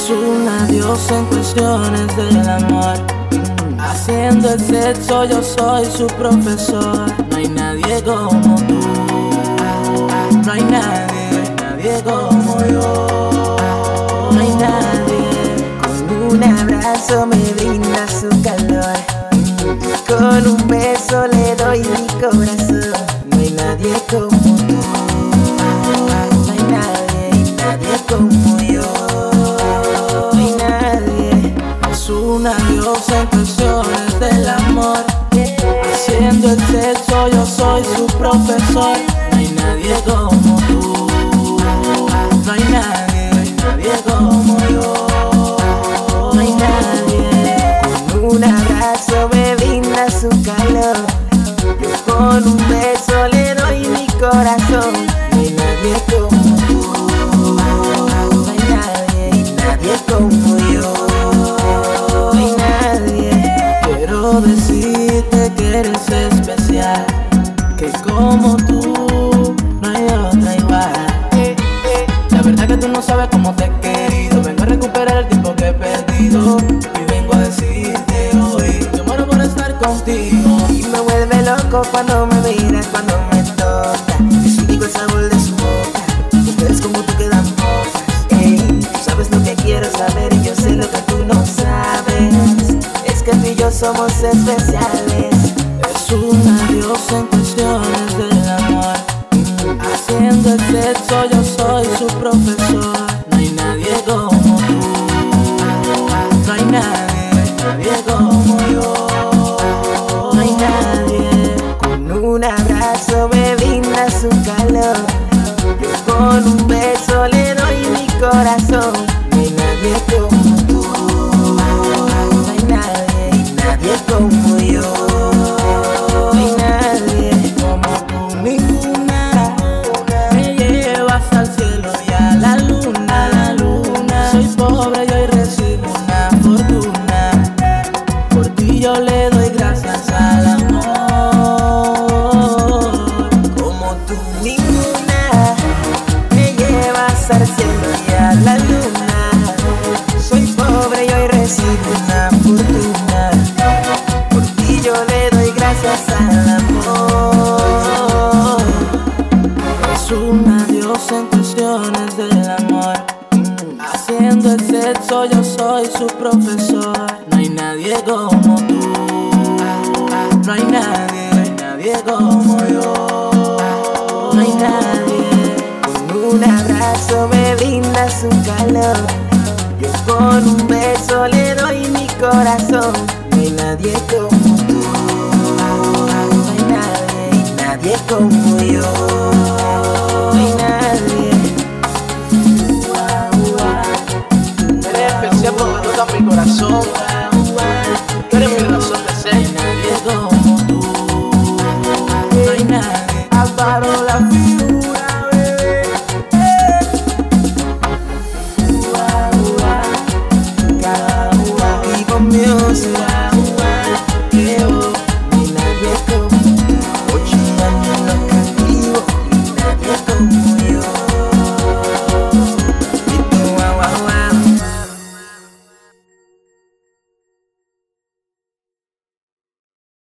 Es una diosa en cuestiones del amor. Haciendo el sexo yo soy su profesor. No hay nadie como tú. No hay nadie como yo. No hay nadie. Con un abrazo me brinda su calor. Con un beso le doy mi corazón. No hay nadie como tú. No hay nadie como yo. No hay nadie. Es una diosa en cuestiones del amor. Haciendo el sexo yo soy su profesor. No hay nadie como tú. No hay nadie como yo. No hay nadie. Con un abrazo me brinda su calor. Yo con un beso le doy mi corazón. No hay nadie como tú. No hay nadie como yo. No hay nadie. Quiero decirte que eres especial, que como tú no hay otra igual. La verdad que tú no sabes cómo te he querido. Vengo a recuperar el tiempo que he perdido y vengo a decirte hoy yo muero por estar contigo. Y me vuelve loco cuando me miras, cuando me toca. Y digo el sabor de su boca. Mujeres como tú quedan pocas. Ey, tú sabes lo que quiero saber y yo sé lo que tú no sabes. Es que tú y yo somos especiales. Es una diosa en cuestiones del amor. Haciendo el sexo yo soy su profesor. No hay nadie como tú. No hay nadie como yo. No hay nadie. Con un abrazo me brinda su calor. Yo con un beso le doy mi corazón. No hay nadie como tú. No hay nadie como yo. No hay nadie. Como tú ninguna. Me llevas al cielo y a la luna. Soy pobre y hoy recibo una fortuna. Por ti yo le doy gracias al amor. Como tú ninguna. Me llevas al cielo y a la luna. Soy pobre y hoy recibo una fortuna. Por ti yo le doy gracias al amor. Es una diosa en cuestiones del amor. Haciendo el sexo yo soy su profesor. No hay nadie como tú. No hay nadie como yo. No hay nadie. Con un abrazo me brinda su calor. Yo con un beso le doy mi corazón. No hay nadie como tú. No hay nadie como yo.